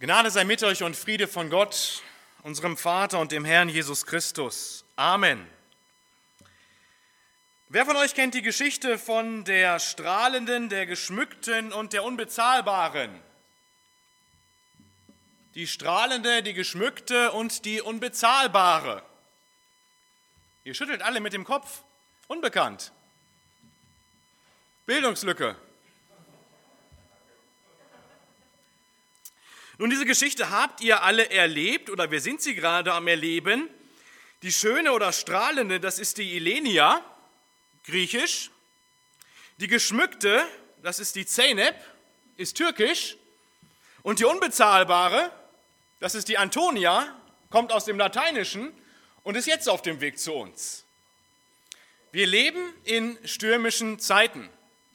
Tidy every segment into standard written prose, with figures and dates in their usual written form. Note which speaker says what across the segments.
Speaker 1: Gnade sei mit euch und Friede von Gott, unserem Vater und dem Herrn Jesus Christus. Amen. Wer von euch kennt die Geschichte von der Strahlenden, der Geschmückten und der Unbezahlbaren? Die Strahlende, die Geschmückte und die Unbezahlbare. Ihr schüttelt alle mit dem Kopf. Unbekannt. Bildungslücke. Nun, diese Geschichte habt ihr alle erlebt oder wir sind sie gerade am Erleben. Die Schöne oder Strahlende, das ist die Ilenia, griechisch. Die Geschmückte, das ist die Zeynep, ist türkisch. Und die Unbezahlbare, das ist die Antonia, kommt aus dem Lateinischen und ist jetzt auf dem Weg zu uns. Wir leben in stürmischen Zeiten,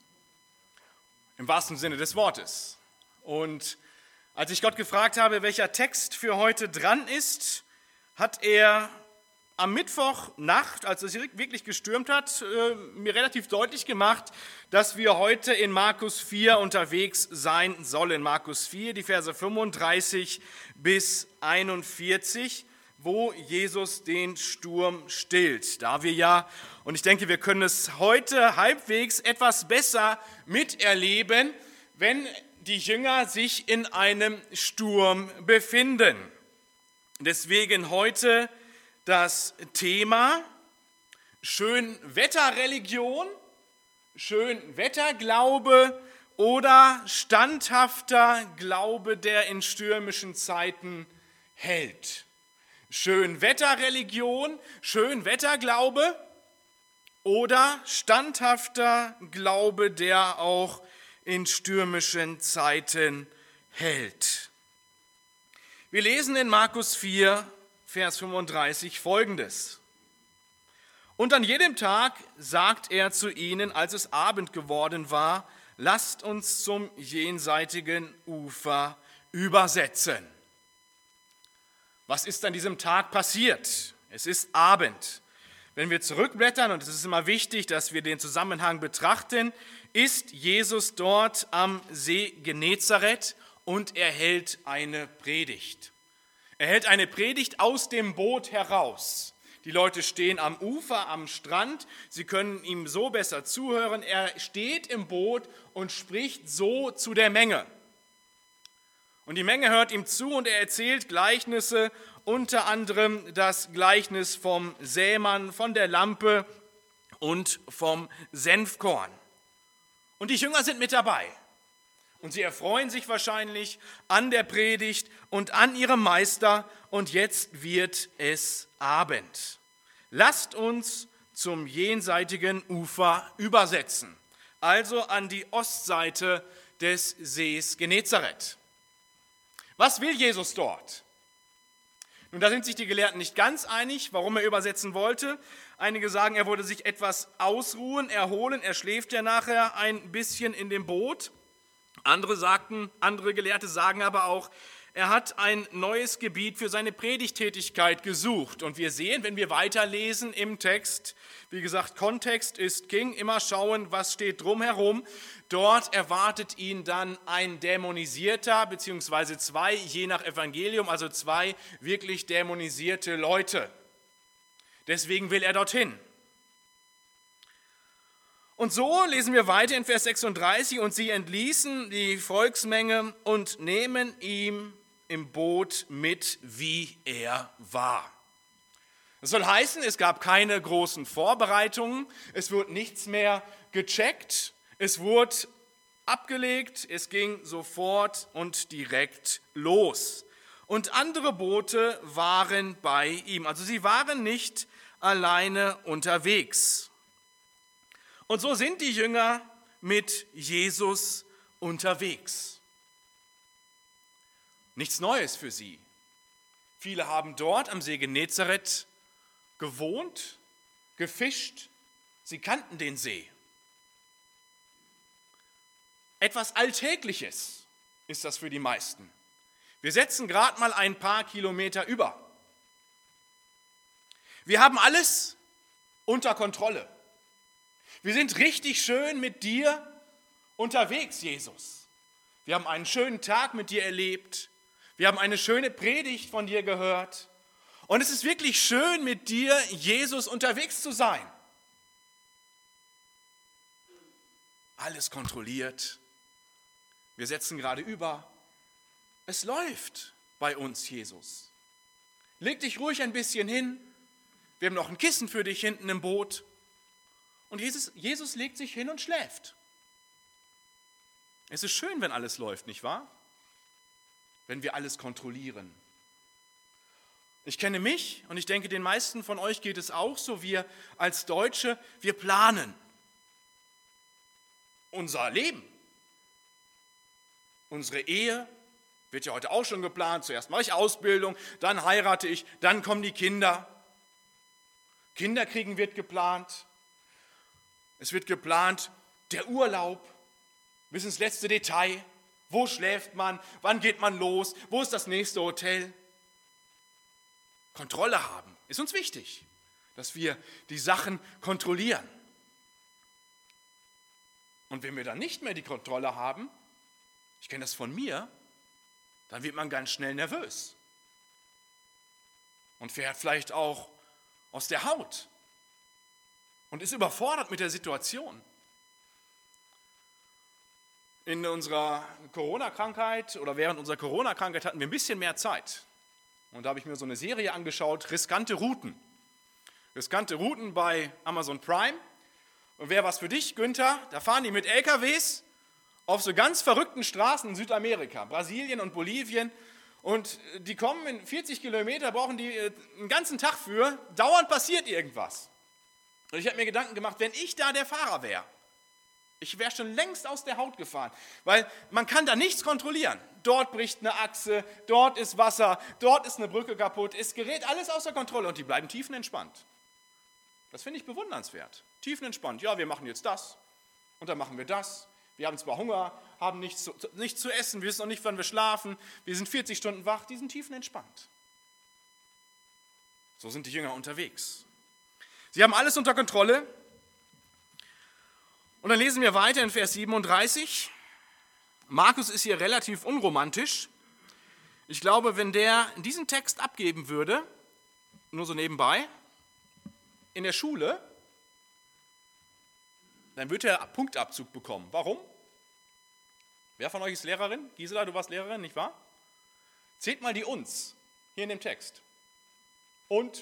Speaker 1: im wahrsten Sinne des Wortes. Und als ich Gott gefragt habe, welcher Text für heute dran ist, hat er am Mittwochnacht, als es wirklich gestürmt hat, mir relativ deutlich gemacht, dass wir heute in Markus 4 unterwegs sein sollen. Markus 4, die Verse 35 bis 41, wo Jesus den Sturm stillt. Da wir ja, und ich denke, wir können es heute halbwegs etwas besser miterleben, wenn die Jünger sich in einem Sturm befinden. Deswegen heute das Thema Schönwetterreligion, Schönwetterglaube oder standhafter Glaube, der in stürmischen Zeiten hält. Schönwetterreligion, Schönwetterglaube oder standhafter Glaube, der auch in stürmischen Zeiten hält. Wir lesen in Markus 4, Vers 35 Folgendes. Und an jedem Tag sagt er zu ihnen, als es Abend geworden war, lasst uns zum jenseitigen Ufer übersetzen. Was ist an diesem Tag passiert? Es ist Abend. Wenn wir zurückblättern, und es ist immer wichtig, dass wir den Zusammenhang betrachten, ist Jesus dort am See Genezareth und er hält eine Predigt. Er hält eine Predigt aus dem Boot heraus. Die Leute stehen am Ufer, am Strand, sie können ihm so besser zuhören. Er steht im Boot und spricht so zu der Menge. Und die Menge hört ihm zu und er erzählt Gleichnisse, unter anderem das Gleichnis vom Sämann, von der Lampe und vom Senfkorn. Und die Jünger sind mit dabei. Und sie erfreuen sich wahrscheinlich an der Predigt und an ihrem Meister. Und jetzt wird es Abend. Lasst uns zum jenseitigen Ufer übersetzen, also an die Ostseite des Sees Genezareth. Was will Jesus dort? Nun, da sind sich die Gelehrten nicht ganz einig, warum er übersetzen wollte. Einige sagen, er wollte sich etwas ausruhen, erholen, er schläft ja nachher ein bisschen in dem Boot. Andere Gelehrte sagen aber auch, er hat ein neues Gebiet für seine Predigttätigkeit gesucht. Und wir sehen, wenn wir weiterlesen im Text, wie gesagt, Kontext ist King, immer schauen, was steht drumherum. Dort erwartet ihn dann ein dämonisierter, beziehungsweise zwei, je nach Evangelium, also zwei wirklich dämonisierte Leute. Deswegen will er dorthin. Und so lesen wir weiter in Vers 36, und sie entließen die Volksmenge und nehmen ihn im Boot mit, wie er war. Das soll heißen, es gab keine großen Vorbereitungen, es wurde nichts mehr gecheckt, es wurde abgelegt, es ging sofort und direkt los. Und andere Boote waren bei ihm, also sie waren nicht alleine unterwegs. Und so sind die Jünger mit Jesus unterwegs. Nichts Neues für sie. Viele haben dort am See Genezareth gewohnt, gefischt, sie kannten den See. Etwas Alltägliches ist das für die meisten. Wir setzen gerade mal ein paar Kilometer über. Wir haben alles unter Kontrolle. Wir sind richtig schön mit dir unterwegs, Jesus. Wir haben einen schönen Tag mit dir erlebt. Wir haben eine schöne Predigt von dir gehört. Und es ist wirklich schön, mit dir, Jesus, unterwegs zu sein. Alles kontrolliert. Wir setzen gerade über. Es läuft bei uns, Jesus. Leg dich ruhig ein bisschen hin. Wir haben noch ein Kissen für dich hinten im Boot. Und Jesus legt sich hin und schläft. Es ist schön, wenn alles läuft, nicht wahr? Wenn wir alles kontrollieren. Ich kenne mich und ich denke, den meisten von euch geht es auch so. Wir als Deutsche, wir planen unser Leben. Unsere Ehe wird ja heute auch schon geplant. Zuerst mache ich Ausbildung, dann heirate ich, dann kommen die Kinder. Kinderkriegen wird geplant. Es wird geplant, der Urlaub bis ins letzte Detail. Wo schläft man? Wann geht man los? Wo ist das nächste Hotel? Kontrolle haben ist uns wichtig, dass wir die Sachen kontrollieren. Und wenn wir dann nicht mehr die Kontrolle haben, ich kenne das von mir, dann wird man ganz schnell nervös und fährt vielleicht auch aus der Haut und ist überfordert mit der Situation. In unserer Corona-Krankheit oder während unserer Corona-Krankheit hatten wir ein bisschen mehr Zeit. Und da habe ich mir so eine Serie angeschaut, Riskante Routen. Riskante Routen bei Amazon Prime. Und wäre was für dich, Günther, da fahren die mit LKWs auf so ganz verrückten Straßen in Südamerika, Brasilien und Bolivien. Und die kommen in 40 Kilometer, brauchen die einen ganzen Tag für. Dauernd passiert irgendwas. Und ich habe mir Gedanken gemacht, wenn ich da der Fahrer wäre, ich wäre schon längst aus der Haut gefahren, weil man kann da nichts kontrollieren. Dort bricht eine Achse, dort ist Wasser, dort ist eine Brücke kaputt. Es gerät alles außer Kontrolle und die bleiben tiefenentspannt. Das finde ich bewundernswert. Tiefenentspannt. Ja, wir machen jetzt das und dann machen wir das. Wir haben zwar Hunger, haben nichts zu essen, wir wissen noch nicht, wann wir schlafen. Wir sind 40 Stunden wach, die sind tiefenentspannt. So sind die Jünger unterwegs. Sie haben alles unter Kontrolle. Und dann lesen wir weiter in Vers 37. Markus ist hier relativ unromantisch. Ich glaube, wenn der diesen Text abgeben würde, nur so nebenbei, in der Schule, dann würde er Punktabzug bekommen. Warum? Wer von euch ist Lehrerin? Gisela, du warst Lehrerin, nicht wahr? Zählt mal die Uns hier in dem Text. Und.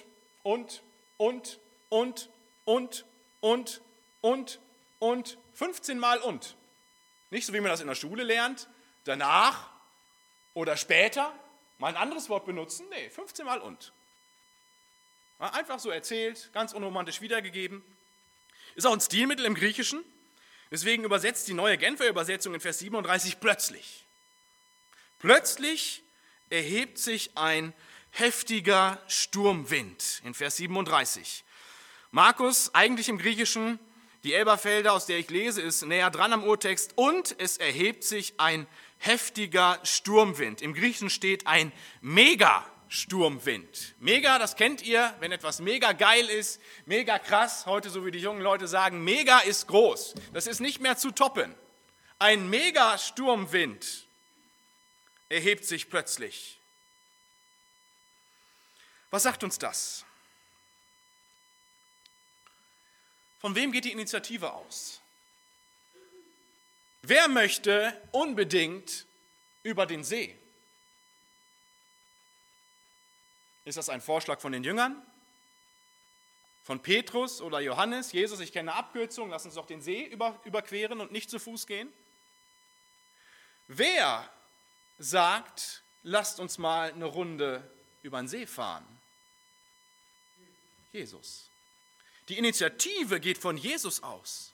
Speaker 1: 15 Mal und. Nicht so, wie man das in der Schule lernt, danach oder später mal ein anderes Wort benutzen. Nee, 15 Mal und. Einfach so erzählt, ganz unromantisch wiedergegeben. Ist auch ein Stilmittel im Griechischen. Deswegen übersetzt die neue Genfer Übersetzung in Vers 37 plötzlich. Plötzlich erhebt sich ein heftiger Sturmwind in Vers 37. Markus, eigentlich im Griechischen, die Elberfelder, aus der ich lese, ist näher dran am Urtext. Und es erhebt sich ein heftiger Sturmwind. Im Griechischen steht ein Mega-Sturmwind. Mega, das kennt ihr, wenn etwas mega geil ist, mega krass. Heute, so wie die jungen Leute sagen, mega ist groß. Das ist nicht mehr zu toppen. Ein Mega-Sturmwind erhebt sich plötzlich. Was sagt uns das? Von wem geht die Initiative aus? Wer möchte unbedingt über den See? Ist das ein Vorschlag von den Jüngern? Von Petrus oder Johannes? Jesus, ich kenne eine Abkürzung, lass uns doch den See überqueren und nicht zu Fuß gehen. Wer sagt, lasst uns mal eine Runde über den See fahren? Jesus. Die Initiative geht von Jesus aus.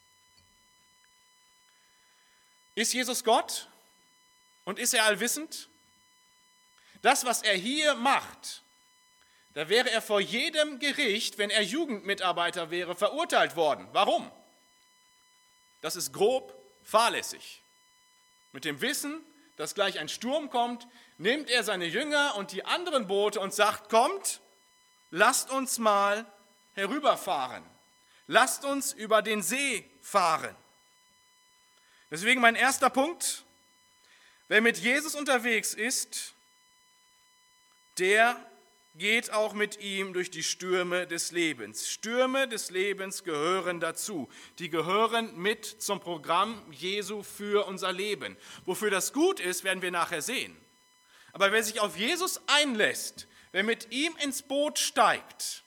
Speaker 1: Ist Jesus Gott und ist er allwissend? Das, was er hier macht, da wäre er vor jedem Gericht, wenn er Jugendmitarbeiter wäre, verurteilt worden. Warum? Das ist grob fahrlässig. Mit dem Wissen, dass gleich ein Sturm kommt, nimmt er seine Jünger und die anderen Boote und sagt, kommt, lasst uns mal herüberfahren. Lasst uns über den See fahren. Deswegen mein erster Punkt, wer mit Jesus unterwegs ist, der geht auch mit ihm durch die Stürme des Lebens. Stürme des Lebens gehören dazu. Die gehören mit zum Programm Jesu für unser Leben. Wofür das gut ist, werden wir nachher sehen. Aber wer sich auf Jesus einlässt, wer mit ihm ins Boot steigt,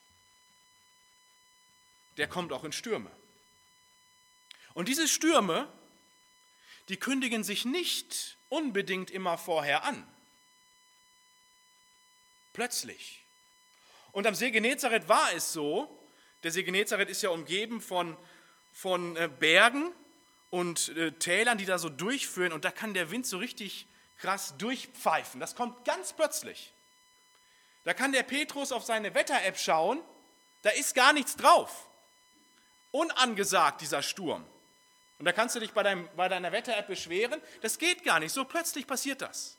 Speaker 1: der kommt auch in Stürme. Und diese Stürme, die kündigen sich nicht unbedingt immer vorher an. Plötzlich. Und am See Genezareth war es so, der See Genezareth ist ja umgeben von Bergen und Tälern, die da so durchführen, und da kann der Wind so richtig krass durchpfeifen. Das kommt ganz plötzlich. Da kann der Petrus auf seine Wetter-App schauen, da ist gar nichts drauf. Unangesagt, dieser Sturm. Und da kannst du dich bei deiner Wetter-App beschweren, das geht gar nicht, so plötzlich passiert das.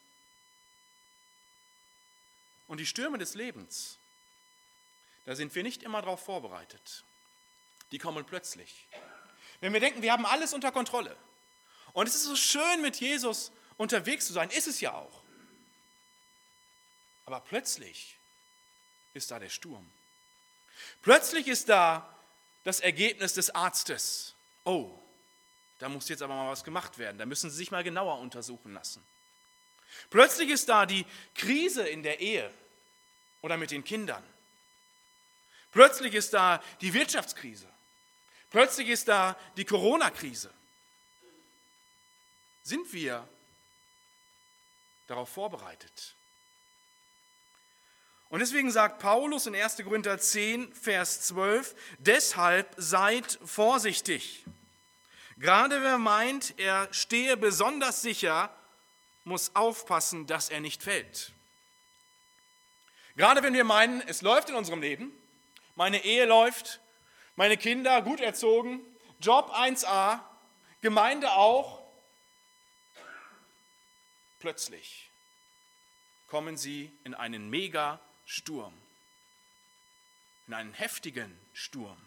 Speaker 1: Und die Stürme des Lebens, da sind wir nicht immer darauf vorbereitet. Die kommen plötzlich. Wenn wir denken, wir haben alles unter Kontrolle. Und es ist so schön, mit Jesus unterwegs zu sein, ist es ja auch. Aber plötzlich ist da der Sturm. Plötzlich ist da das Ergebnis des Arztes. Oh, da muss jetzt aber mal was gemacht werden. Da müssen Sie sich mal genauer untersuchen lassen. Plötzlich ist da die Krise in der Ehe oder mit den Kindern. Plötzlich ist da die Wirtschaftskrise. Plötzlich ist da die Corona-Krise. Sind wir darauf vorbereitet? Und deswegen sagt Paulus in 1. Korinther 10, Vers 12, deshalb seid vorsichtig. Gerade wer meint, er stehe besonders sicher, muss aufpassen, dass er nicht fällt. Gerade wenn wir meinen, es läuft in unserem Leben, meine Ehe läuft, meine Kinder gut erzogen, Job 1A, Gemeinde auch, plötzlich kommen sie in einen Mega-Sturm, in einen heftigen Sturm.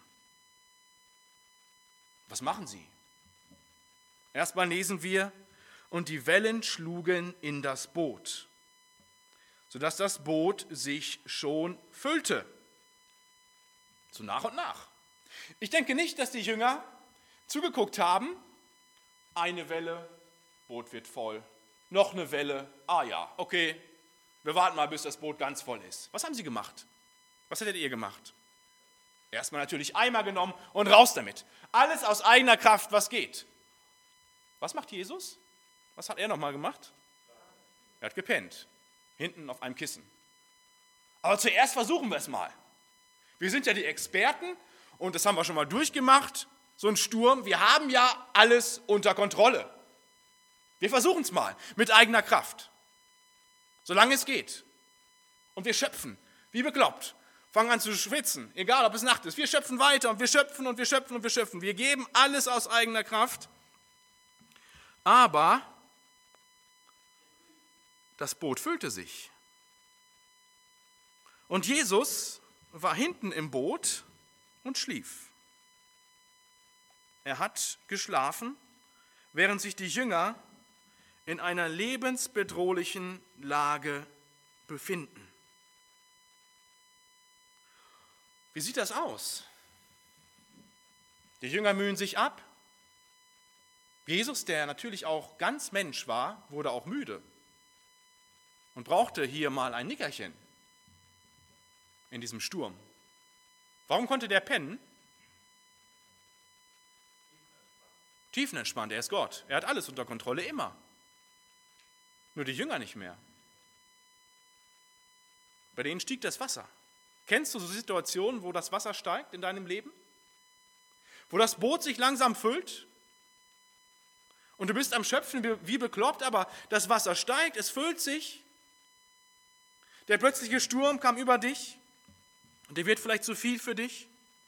Speaker 1: Was machen sie? Erstmal lesen wir, und die Wellen schlugen in das Boot, sodass das Boot sich schon füllte. So nach und nach. Ich denke nicht, dass die Jünger zugeguckt haben, eine Welle, Boot wird voll, noch eine Welle, ja, okay, wir warten mal, bis das Boot ganz voll ist. Was haben sie gemacht? Was hättet ihr gemacht? Erstmal natürlich Eimer genommen und raus damit. Alles aus eigener Kraft, was geht. Was macht Jesus? Was hat er nochmal gemacht? Er hat gepennt, hinten auf einem Kissen. Aber zuerst versuchen wir es mal. Wir sind ja die Experten und das haben wir schon mal durchgemacht, so ein Sturm. Wir haben ja alles unter Kontrolle. Wir versuchen es mal mit eigener Kraft, solange es geht. Und wir schöpfen, wie bekloppt, fangen an zu schwitzen, egal ob es Nacht ist. Wir schöpfen weiter und wir schöpfen und wir schöpfen und wir schöpfen. Wir geben alles aus eigener Kraft, aber das Boot füllte sich. Und Jesus war hinten im Boot und schlief. Er hat geschlafen, während sich die Jünger in einer lebensbedrohlichen Lage befinden. Wie sieht das aus? Die Jünger mühen sich ab. Jesus, der natürlich auch ganz Mensch war, wurde auch müde und brauchte hier mal ein Nickerchen in diesem Sturm. Warum konnte der pennen? Tiefenentspannt, er ist Gott. Er hat alles unter Kontrolle, immer. Nur die Jünger nicht mehr. Bei denen stieg das Wasser. Kennst du so Situationen, wo das Wasser steigt in deinem Leben? Wo das Boot sich langsam füllt? Und du bist am Schöpfen wie bekloppt, aber das Wasser steigt, es füllt sich. Der plötzliche Sturm kam über dich und der wird vielleicht zu viel für dich.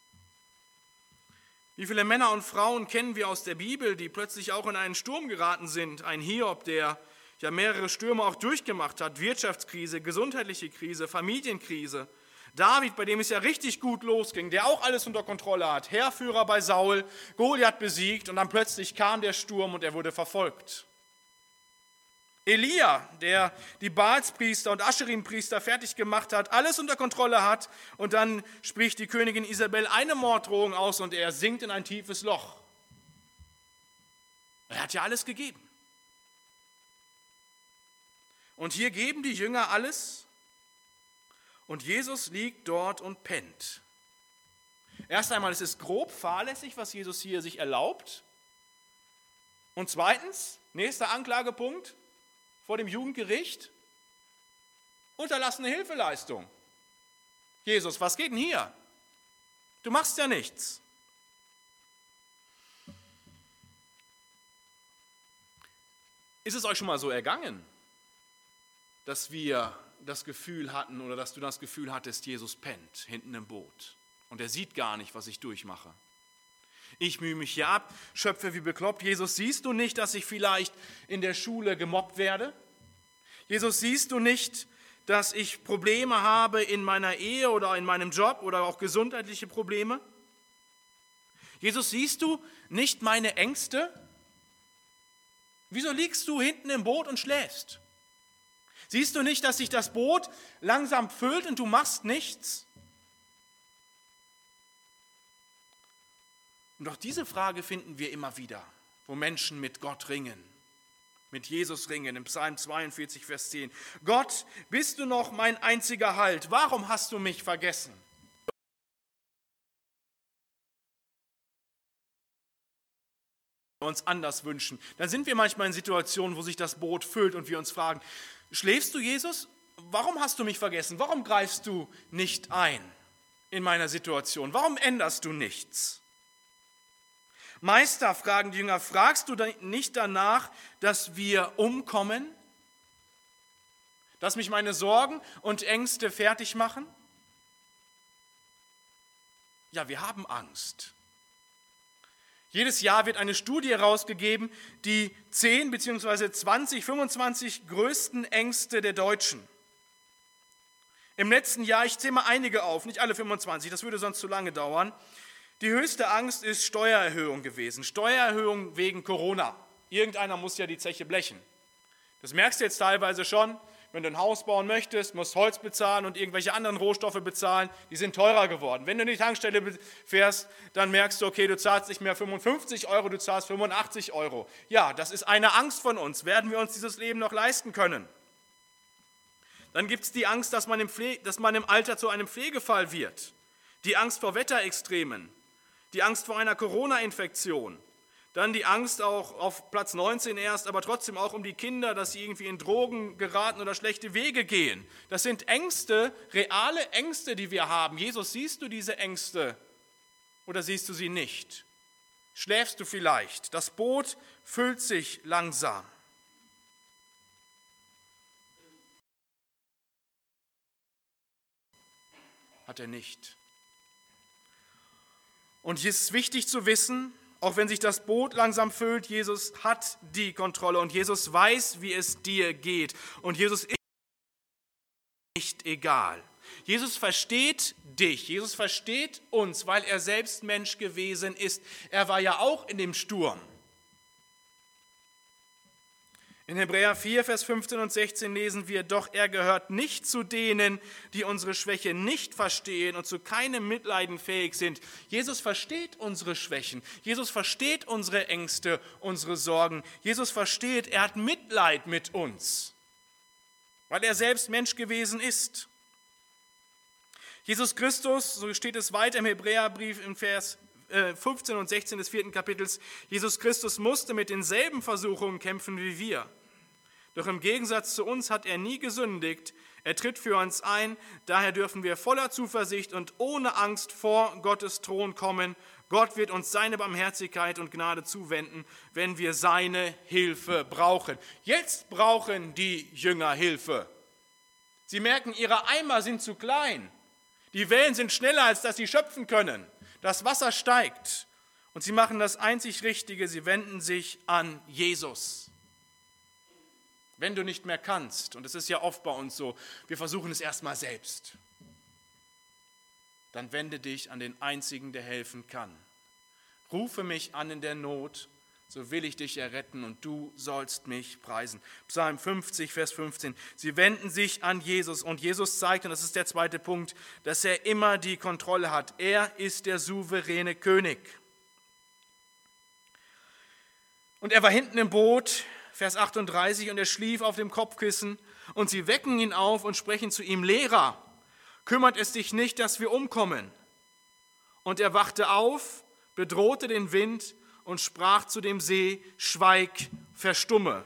Speaker 1: Wie viele Männer und Frauen kennen wir aus der Bibel, die plötzlich auch in einen Sturm geraten sind? Ein Hiob, der ja mehrere Stürme auch durchgemacht hat. Wirtschaftskrise, gesundheitliche Krise, Familienkrise. David, bei dem es ja richtig gut losging, der auch alles unter Kontrolle hat. Heerführer bei Saul, Goliath besiegt und dann plötzlich kam der Sturm und er wurde verfolgt. Elia, der die Baalspriester und Ascherim-Priester fertig gemacht hat, alles unter Kontrolle hat, und dann spricht die Königin Isabel eine Morddrohung aus und er sinkt in ein tiefes Loch. Er hat ja alles gegeben. Und hier geben die Jünger alles und Jesus liegt dort und pennt. Erst einmal, es ist grob fahrlässig, was Jesus hier sich erlaubt. Und zweitens, nächster Anklagepunkt vor dem Jugendgericht, unterlassene Hilfeleistung. Jesus, was geht denn hier? Du machst ja nichts. Ist es euch schon mal so ergangen, dass wir das Gefühl hatten oder dass du das Gefühl hattest, Jesus pennt hinten im Boot und er sieht gar nicht, was ich durchmache? Ich mühe mich hier ab, schöpfe wie bekloppt. Jesus, siehst du nicht, dass ich vielleicht in der Schule gemobbt werde? Jesus, siehst du nicht, dass ich Probleme habe in meiner Ehe oder in meinem Job oder auch gesundheitliche Probleme? Jesus, siehst du nicht meine Ängste? Wieso liegst du hinten im Boot und schläfst? Siehst du nicht, dass sich das Boot langsam füllt und du machst nichts? Und auch diese Frage finden wir immer wieder, wo Menschen mit Gott ringen, mit Jesus ringen, im Psalm 42, Vers 10. Gott, bist du noch mein einziger Halt? Warum hast du mich vergessen? Uns anders wünschen, dann sind wir manchmal in Situationen, wo sich das Boot füllt und wir uns fragen, schläfst du, Jesus? Warum hast du mich vergessen? Warum greifst du nicht ein in meiner Situation? Warum änderst du nichts? Meister, fragen die Jünger, fragst du nicht danach, dass wir umkommen? Dass mich meine Sorgen und Ängste fertig machen? Ja, wir haben Angst. Jedes Jahr wird eine Studie herausgegeben, die 10 bzw. 20, 25 größten Ängste der Deutschen. Im letzten Jahr, ich zähle mal einige auf, nicht alle 25, das würde sonst zu lange dauern. Die höchste Angst ist Steuererhöhung gewesen. Steuererhöhung wegen Corona. Irgendeiner muss ja die Zeche blechen. Das merkst du jetzt teilweise schon. Wenn du ein Haus bauen möchtest, musst Holz bezahlen und irgendwelche anderen Rohstoffe bezahlen, die sind teurer geworden. Wenn du in die Tankstelle fährst, dann merkst du, okay, du zahlst nicht mehr 55 €, du zahlst 85 €. Ja, das ist eine Angst von uns. Werden wir uns dieses Leben noch leisten können? Dann gibt es die Angst, dass man im Alter zu einem Pflegefall wird. Die Angst vor Wetterextremen. Die Angst vor einer Corona-Infektion. Dann die Angst auch auf Platz 19 erst, aber trotzdem auch um die Kinder, dass sie irgendwie in Drogen geraten oder schlechte Wege gehen. Das sind Ängste, reale Ängste, die wir haben. Jesus, siehst du diese Ängste oder siehst du sie nicht? Schläfst du vielleicht? Das Boot füllt sich langsam. Hat er nicht. Und hier ist es wichtig zu wissen, auch wenn sich das Boot langsam füllt, Jesus hat die Kontrolle und Jesus weiß, wie es dir geht. Und Jesus ist nicht egal. Jesus versteht dich, Jesus versteht uns, weil er selbst Mensch gewesen ist. Er war ja auch in dem Sturm. In Hebräer 4, Vers 15 und 16 lesen wir, doch er gehört nicht zu denen, die unsere Schwäche nicht verstehen und zu keinem Mitleiden fähig sind. Jesus versteht unsere Schwächen. Jesus versteht unsere Ängste, unsere Sorgen. Jesus versteht, er hat Mitleid mit uns, weil er selbst Mensch gewesen ist. Jesus Christus, so steht es weiter im Hebräerbrief im Vers 15 und 16 des 4. Kapitels, Jesus Christus musste mit denselben Versuchungen kämpfen wie wir. Doch im Gegensatz zu uns hat er nie gesündigt. Er tritt für uns ein. Daher dürfen wir voller Zuversicht und ohne Angst vor Gottes Thron kommen. Gott wird uns seine Barmherzigkeit und Gnade zuwenden, wenn wir seine Hilfe brauchen. Jetzt brauchen die Jünger Hilfe. Sie merken, ihre Eimer sind zu klein. Die Wellen sind schneller, als dass sie schöpfen können. Das Wasser steigt. Und sie machen das einzig Richtige. Sie wenden sich an Jesus. Wenn du nicht mehr kannst, und es ist ja oft bei uns so, wir versuchen es erstmal selbst, dann wende dich an den Einzigen, der helfen kann. Rufe mich an in der Not, so will ich dich erretten und du sollst mich preisen. Psalm 50, Vers 15. Sie wenden sich an Jesus und Jesus zeigt, und das ist der zweite Punkt, dass er immer die Kontrolle hat. Er ist der souveräne König. Und er war hinten im Boot, Vers 38, und er schlief auf dem Kopfkissen und sie wecken ihn auf und sprechen zu ihm: Lehrer, kümmert es dich nicht, dass wir umkommen? Und er wachte auf, bedrohte den Wind und sprach zu dem See: Schweig, verstumme.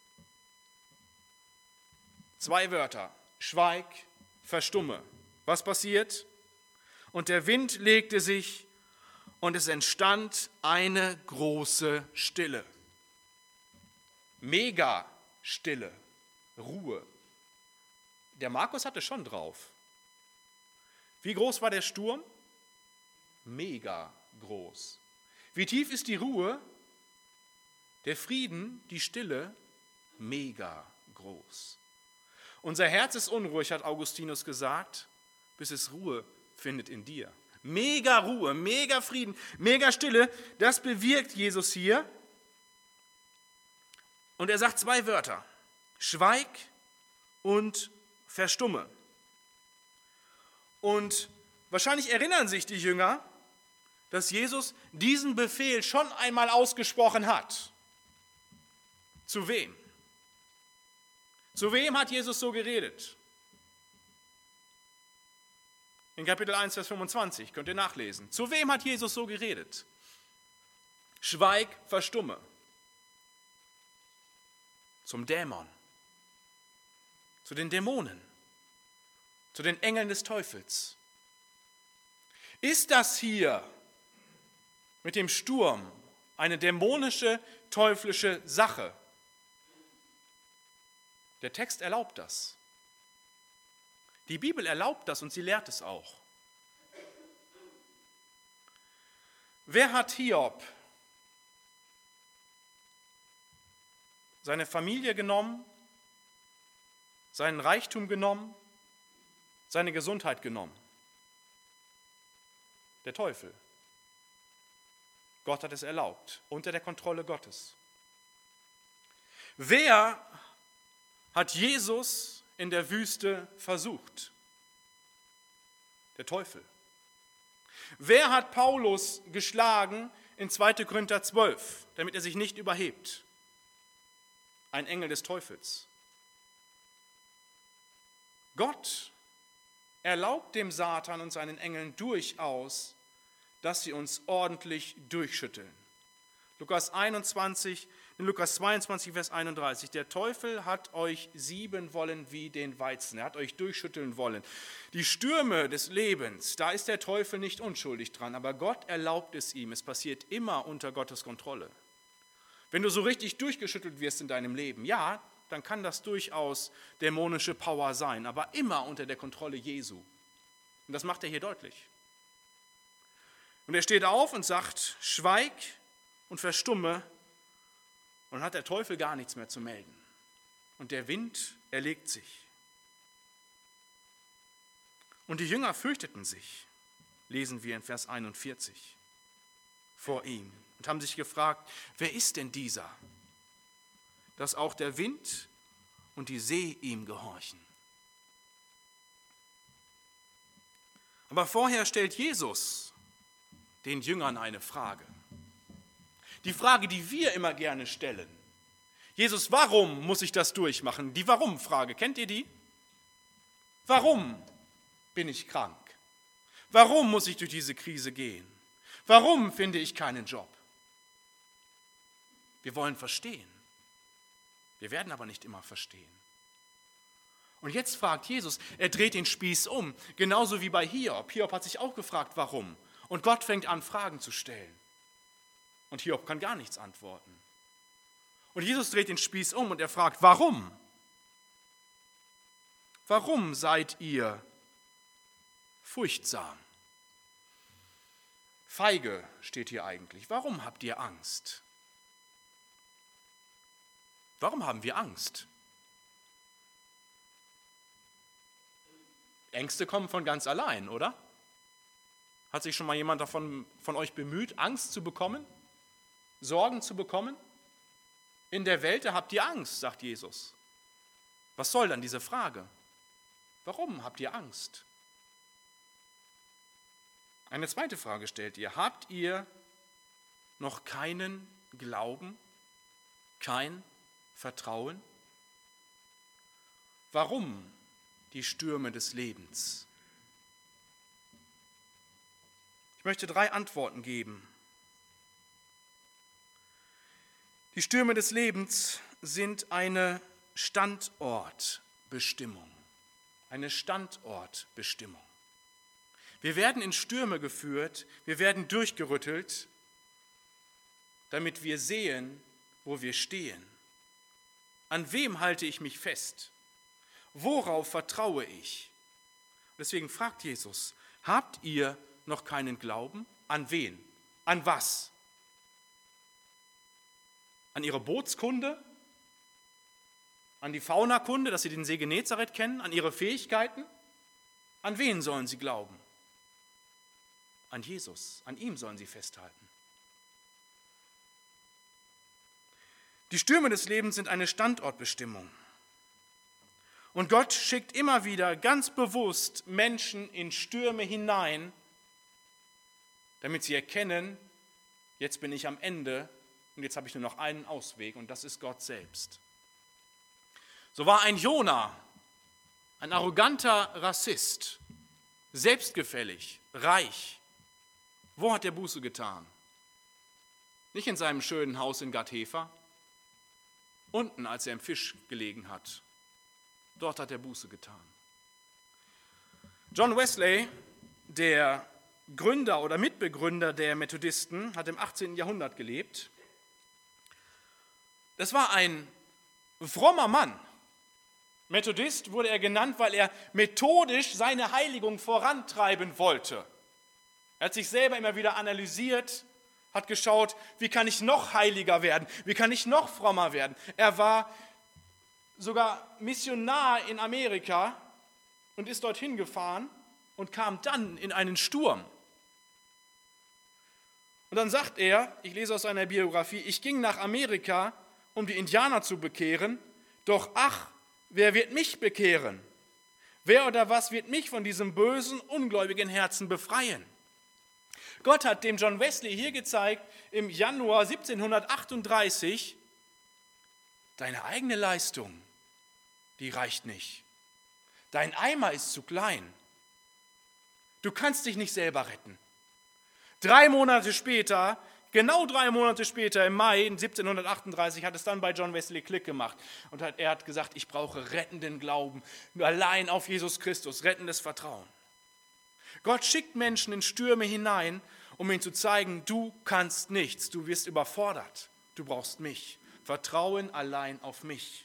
Speaker 1: 2 Wörter: Schweig, verstumme. Was passiert? Und der Wind legte sich und es entstand eine große Stille. Mega Stille, Ruhe. Der Markus hatte schon drauf. Wie groß war der Sturm? Mega groß. Wie tief ist die Ruhe? Der Frieden, die Stille, mega groß. Unser Herz ist unruhig, hat Augustinus gesagt, bis es Ruhe findet in dir. Mega Ruhe, mega Frieden, mega Stille, das bewirkt Jesus hier. Und er sagt 2 Wörter: Schweig und verstumme. Und wahrscheinlich erinnern sich die Jünger, dass Jesus diesen Befehl schon einmal ausgesprochen hat. Zu wem? Zu wem hat Jesus so geredet? In Kapitel 1, Vers 25 könnt ihr nachlesen. Zu wem hat Jesus so geredet? Schweig, verstumme. Zum Dämon, zu den Dämonen, zu den Engeln des Teufels. Ist das hier mit dem Sturm eine dämonische, teuflische Sache? Der Text erlaubt das. Die Bibel erlaubt das und sie lehrt es auch. Wer hat Hiob seine Familie genommen, seinen Reichtum genommen, seine Gesundheit genommen? Der Teufel. Gott hat es erlaubt, unter der Kontrolle Gottes. Wer hat Jesus in der Wüste versucht? Der Teufel. Wer hat Paulus geschlagen in 2. Korinther 12, damit er sich nicht überhebt? Ein Engel des Teufels. Gott erlaubt dem Satan und seinen Engeln durchaus, dass sie uns ordentlich durchschütteln. Lukas 22, Lukas 22, Vers 31. Der Teufel hat euch sieben wollen wie den Weizen. Er hat euch durchschütteln wollen. Die Stürme des Lebens, da ist der Teufel nicht unschuldig dran, aber Gott erlaubt es ihm. Es passiert immer unter Gottes Kontrolle. Wenn du so richtig durchgeschüttelt wirst in deinem Leben, ja, dann kann das durchaus dämonische Power sein, aber immer unter der Kontrolle Jesu. Und das macht er hier deutlich. Und er steht auf und sagt: Schweig und verstumme. Und dann hat der Teufel gar nichts mehr zu melden. Und der Wind erlegt sich. Und die Jünger fürchteten sich, lesen wir in Vers 41, vor ihm. Und haben sich gefragt: Wer ist denn dieser, dass auch der Wind und die See ihm gehorchen? Aber vorher stellt Jesus den Jüngern eine Frage. Die Frage, die wir immer gerne stellen. Jesus, warum muss ich das durchmachen? Die Warum-Frage, kennt ihr die? Warum bin ich krank? Warum muss ich durch diese Krise gehen? Warum finde ich keinen Job? Wir wollen verstehen. Wir werden aber nicht immer verstehen. Und jetzt fragt Jesus, er dreht den Spieß um, genauso wie bei Hiob. Hiob hat sich auch gefragt, warum. Und Gott fängt an, Fragen zu stellen. Und Hiob kann gar nichts antworten. Und Jesus dreht den Spieß um und er fragt, warum? Warum seid ihr furchtsam? Feige steht hier eigentlich. Warum habt ihr Angst? Warum haben wir Angst? Ängste kommen von ganz allein, oder? Hat sich schon mal jemand von euch bemüht, Angst zu bekommen? Sorgen zu bekommen? In der Welt, da habt ihr Angst, sagt Jesus. Was soll dann diese Frage? Warum habt ihr Angst? Eine zweite Frage stellt ihr. Habt ihr noch keinen Glauben, kein Vertrauen? Warum die Stürme des Lebens? Ich möchte 3 Antworten geben. Die Stürme des Lebens sind eine Standortbestimmung. Eine Standortbestimmung. Wir werden in Stürme geführt, wir werden durchgerüttelt, damit wir sehen, wo wir stehen. An wem halte ich mich fest? Worauf vertraue ich? Deswegen fragt Jesus, habt ihr noch keinen Glauben? An wen? An was? An ihre Bootskunde? An die Faunakunde, dass sie den See Genezareth kennen? An ihre Fähigkeiten? An wen sollen sie glauben? An Jesus, an ihm sollen sie festhalten. Die Stürme des Lebens sind eine Standortbestimmung. Und Gott schickt immer wieder ganz bewusst Menschen in Stürme hinein, damit sie erkennen, jetzt bin ich am Ende und jetzt habe ich nur noch einen Ausweg und das ist Gott selbst. So war ein Jona, ein arroganter Rassist, selbstgefällig, reich. Wo hat er Buße getan? Nicht in seinem schönen Haus in Gad-Hefer, unten, als er im Fisch gelegen hat. Dort hat er Buße getan. John Wesley, der Gründer oder Mitbegründer der Methodisten, hat im 18. Jahrhundert gelebt. Das war ein frommer Mann. Methodist wurde er genannt, weil er methodisch seine Heiligung vorantreiben wollte. Er hat sich selber immer wieder analysiert, hat geschaut, wie kann ich noch heiliger werden, wie kann ich noch frommer werden. Er war sogar Missionar in Amerika und ist dorthin gefahren und kam dann in einen Sturm. Und dann sagt er, ich lese aus seiner Biografie, ich ging nach Amerika, um die Indianer zu bekehren, doch ach, wer wird mich bekehren? Wer oder was wird mich von diesem bösen, ungläubigen Herzen befreien? Gott hat dem John Wesley hier gezeigt, im Januar 1738, deine eigene Leistung, die reicht nicht. Dein Eimer ist zu klein. Du kannst dich nicht selber retten. 3 Monate später, genau 3 Monate später, im Mai 1738, hat es dann bei John Wesley Klick gemacht. Und er hat gesagt, ich brauche rettenden Glauben, nur allein auf Jesus Christus, rettendes Vertrauen. Gott schickt Menschen in Stürme hinein, um ihnen zu zeigen, du kannst nichts, du wirst überfordert, du brauchst mich. Vertrauen allein auf mich.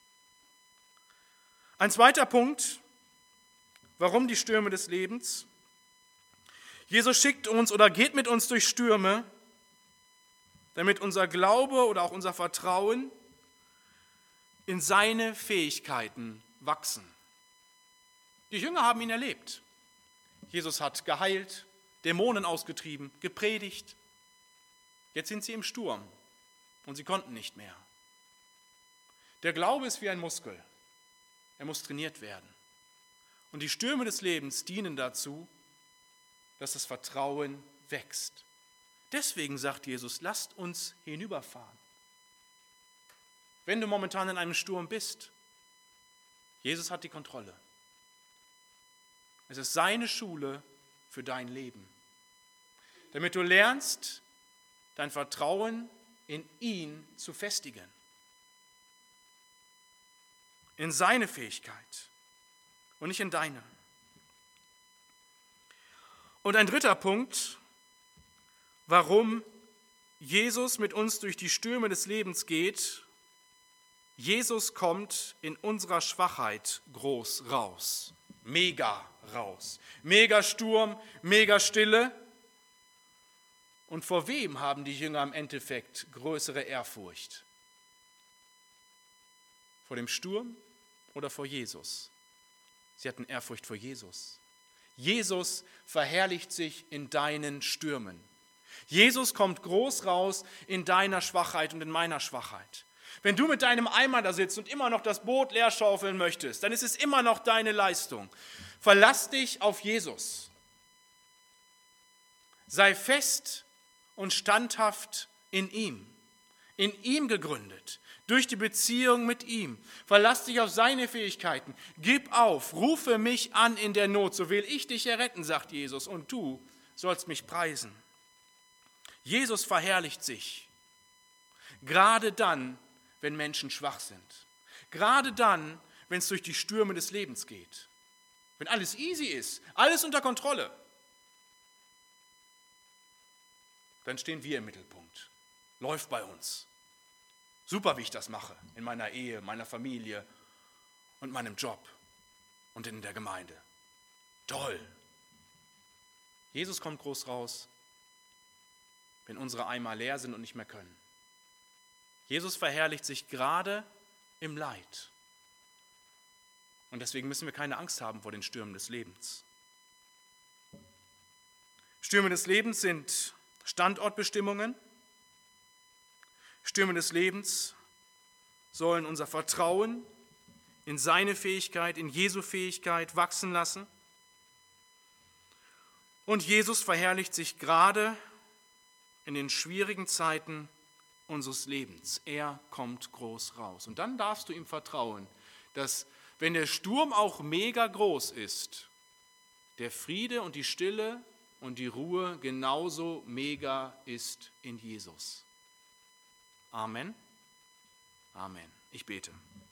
Speaker 1: Ein zweiter Punkt, warum die Stürme des Lebens? Jesus schickt uns oder geht mit uns durch Stürme, damit unser Glaube oder auch unser Vertrauen in seine Fähigkeiten wachsen. Die Jünger haben ihn erlebt. Jesus hat geheilt, Dämonen ausgetrieben, gepredigt. Jetzt sind sie im Sturm und sie konnten nicht mehr. Der Glaube ist wie ein Muskel. Er muss trainiert werden. Und die Stürme des Lebens dienen dazu, dass das Vertrauen wächst. Deswegen sagt Jesus, lasst uns hinüberfahren. Wenn du momentan in einem Sturm bist, Jesus hat die Kontrolle. Es ist seine Schule für dein Leben. Damit du lernst, dein Vertrauen in ihn zu festigen. In seine Fähigkeit und nicht in deine. Und ein dritter Punkt, warum Jesus mit uns durch die Stürme des Lebens geht. Jesus kommt in unserer Schwachheit groß raus, mega raus. Mega Sturm, mega Stille. Und vor wem haben die Jünger im Endeffekt größere Ehrfurcht? Vor dem Sturm oder vor Jesus? Sie hatten Ehrfurcht vor Jesus. Jesus verherrlicht sich in deinen Stürmen. Jesus kommt groß raus in deiner Schwachheit und in meiner Schwachheit. Wenn du mit deinem Eimer da sitzt und immer noch das Boot leer schaufeln möchtest, dann ist es immer noch deine Leistung. Verlass dich auf Jesus. Sei fest und standhaft in ihm gegründet, durch die Beziehung mit ihm. Verlass dich auf seine Fähigkeiten. Gib auf, rufe mich an in der Not, so will ich dich erretten, sagt Jesus, und du sollst mich preisen. Jesus verherrlicht sich, gerade dann, wenn Menschen schwach sind. Gerade dann, wenn es durch die Stürme des Lebens geht. Wenn alles easy ist, alles unter Kontrolle, dann stehen wir im Mittelpunkt. Läuft bei uns. Super, wie ich das mache, in meiner Ehe, meiner Familie und meinem Job und in der Gemeinde. Toll. Jesus kommt groß raus, wenn unsere Eimer leer sind und nicht mehr können. Jesus verherrlicht sich gerade im Leid. Und deswegen müssen wir keine Angst haben vor den Stürmen des Lebens. Stürme des Lebens sind Standortbestimmungen. Stürme des Lebens sollen unser Vertrauen in seine Fähigkeit, in Jesu Fähigkeit wachsen lassen. Und Jesus verherrlicht sich gerade in den schwierigen Zeiten unseres Lebens. Er kommt groß raus. Und dann darfst du ihm vertrauen, dass, wenn der Sturm auch mega groß ist, der Friede und die Stille und die Ruhe genauso mega ist in Jesus. Amen. Amen. Ich bete.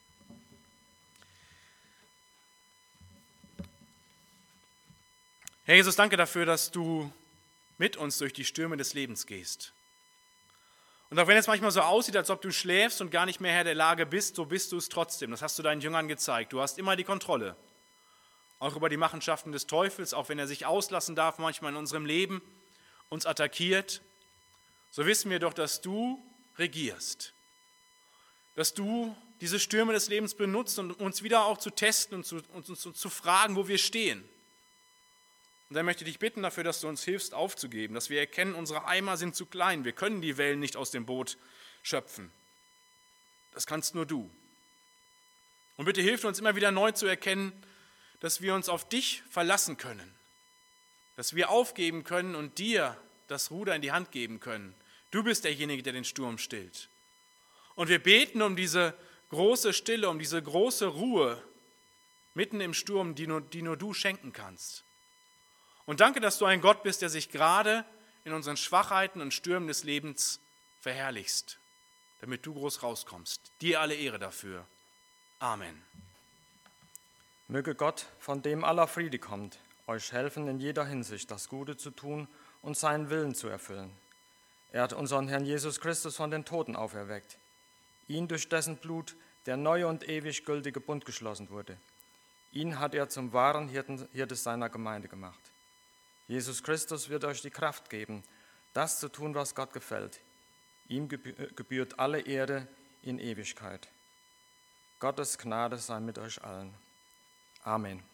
Speaker 1: Herr Jesus, danke dafür, dass du mit uns durch die Stürme des Lebens gehst. Und auch wenn es manchmal so aussieht, als ob du schläfst und gar nicht mehr Herr der Lage bist, so bist du es trotzdem. Das hast du deinen Jüngern gezeigt. Du hast immer die Kontrolle. Auch über die Machenschaften des Teufels, auch wenn er sich auslassen darf, manchmal in unserem Leben, uns attackiert. So wissen wir doch, dass du regierst. Dass du diese Stürme des Lebens benutzt, um uns wieder auch zu testen und uns zu fragen, wo wir stehen. Und dann möchte ich dich bitten dafür, dass du uns hilfst aufzugeben, dass wir erkennen, unsere Eimer sind zu klein, wir können die Wellen nicht aus dem Boot schöpfen. Das kannst nur du. Und bitte hilf uns immer wieder neu zu erkennen, dass wir uns auf dich verlassen können, dass wir aufgeben können und dir das Ruder in die Hand geben können. Du bist derjenige, der den Sturm stillt. Und wir beten um diese große Stille, um diese große Ruhe mitten im Sturm, die nur du schenken kannst. Und danke, dass du ein Gott bist, der sich gerade in unseren Schwachheiten und Stürmen des Lebens verherrlichst, damit du groß rauskommst. Dir alle Ehre dafür. Amen.
Speaker 2: Möge Gott, von dem aller Friede kommt, euch helfen, in jeder Hinsicht das Gute zu tun und seinen Willen zu erfüllen. Er hat unseren Herrn Jesus Christus von den Toten auferweckt, ihn durch dessen Blut der neue und ewig gültige Bund geschlossen wurde. Ihn hat er zum wahren Hirte seiner Gemeinde gemacht. Jesus Christus wird euch die Kraft geben, das zu tun, was Gott gefällt. Ihm gebührt alle Ehre in Ewigkeit. Gottes Gnade sei mit euch allen. Amen.